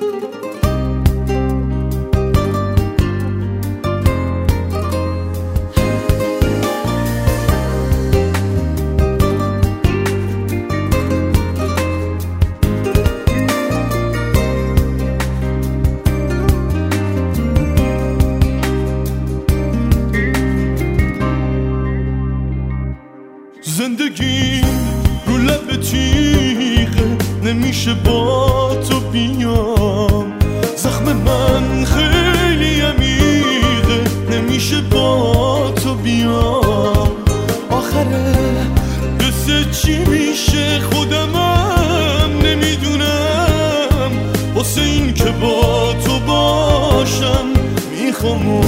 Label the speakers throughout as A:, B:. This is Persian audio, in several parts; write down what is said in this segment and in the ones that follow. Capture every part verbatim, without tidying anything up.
A: زندگی رو لب تیغه، نمیشه با تو بیام. زخم من خیلی عمیقه، نمیشه با تو بیام. آخره قصه چی میشه خودمم نمیدونم. واسه این که با تو باشم میخوام و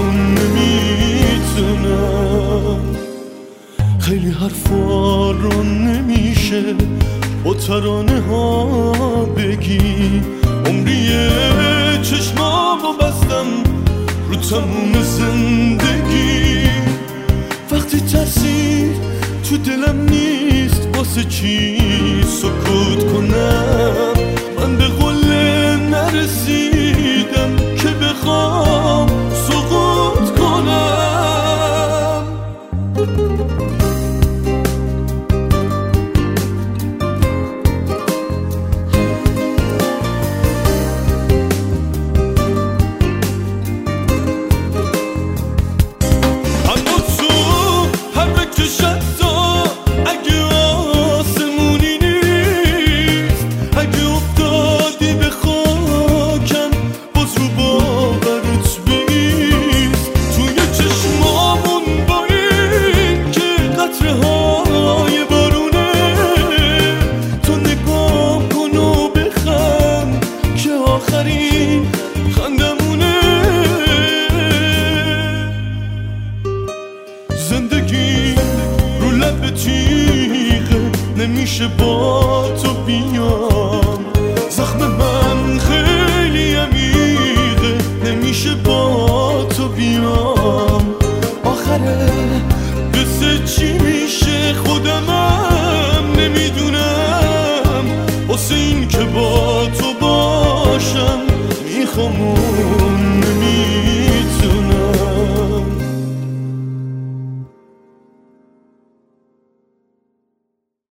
A: نمیتونم. خیلی حرفا رو نمیشه با ترانه ها بگی. عمریه چشمامو بستم رو تموم زندگی. وقتی ترسی تو دلم نیست واسه چی سکوت کنم. من به قله نرسیدم که بخوام سقوط کنم. زندگی رو لب تیغه، نمیشه با تو بیام.